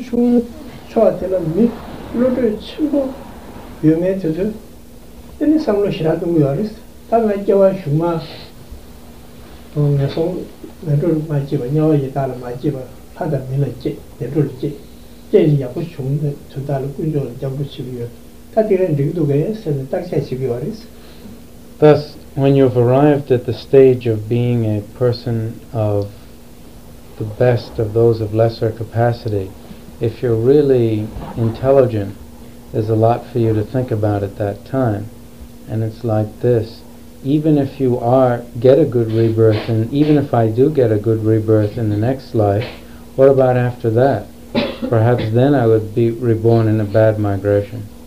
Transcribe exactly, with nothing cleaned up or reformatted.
chung chwa tela mi lodo chimbo yume tudu teni samlo shiradu muyaris ta ma jawa shuma nga song ngadol ma jiba nyawa yidala ma jiba hada mila je ngadol je je yabu chung tudala kunjo jambu chibiyo ta tiren digdu ge sen taksha chibiyoris. Thus, when you've arrived at the stage of being a person of the best of those of lesser capacity, if you're really intelligent, there's a lot for you to think about at that time. And it's like this: even if you are get a good rebirth, and even if I do get a good rebirth in the next life, what about after that? Perhaps then I would be reborn in a bad migration.